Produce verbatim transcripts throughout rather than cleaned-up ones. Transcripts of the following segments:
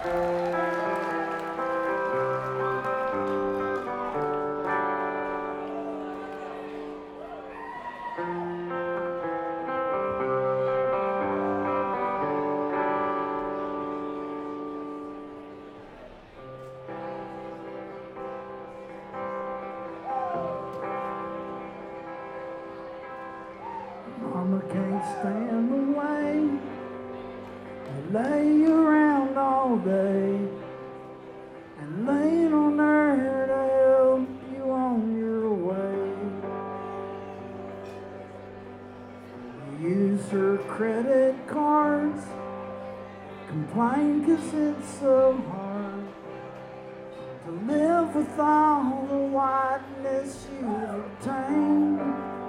Mama can't stand the way you lay around all day and lean on her to help you on your way. You use her credit cards, complain 'cause it's so hard to live with all the whiteness you've obtained.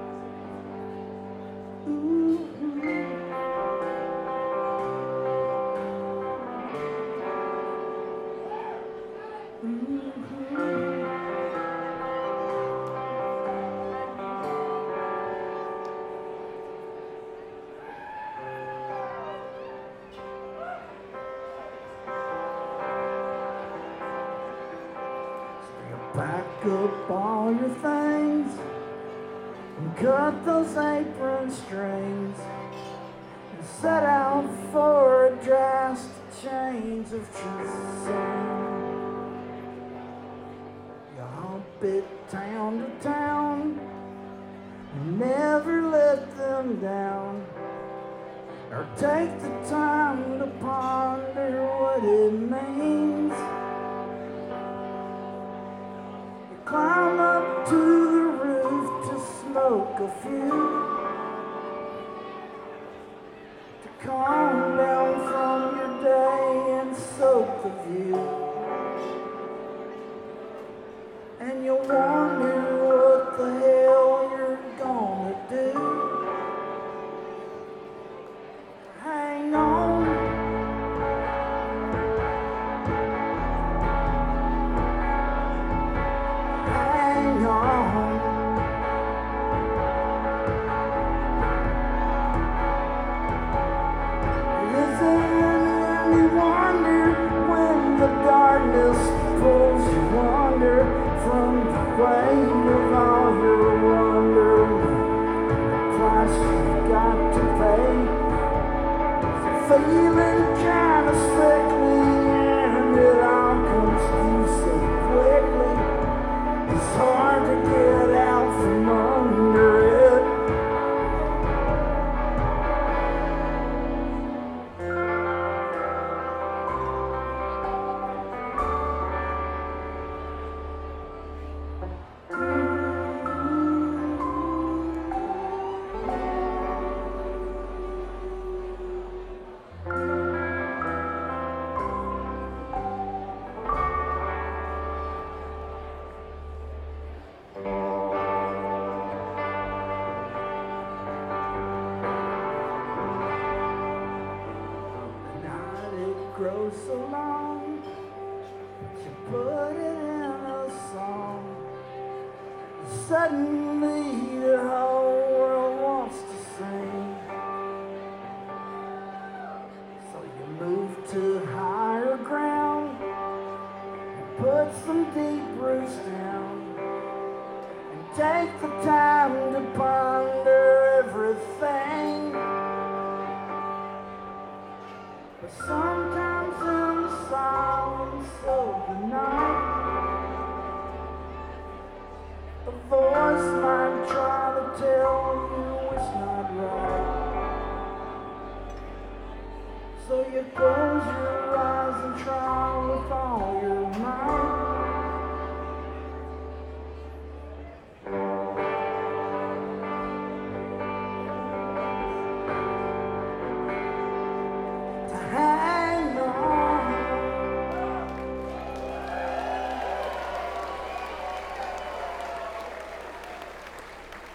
Pack up all your things and cut those apron strings and set out for a drastic change of scene. You hop it town to town and never let them down, or take the time to ponder what it means. Climb up to the roof to smoke a few, to calm down from your day and soak the view. And you'll wonder what the hell you're gonna do. Hang on. Pulls you wander from the weight of all your wonder. The price you've got to pay is feeling kind of sickly, and it all comes to you so quickly. It's hard to get out from under it. Grows so long, you put it in a song. Suddenly the whole world wants to sing. So you move to higher ground and put some deep roots down and take the time to ponder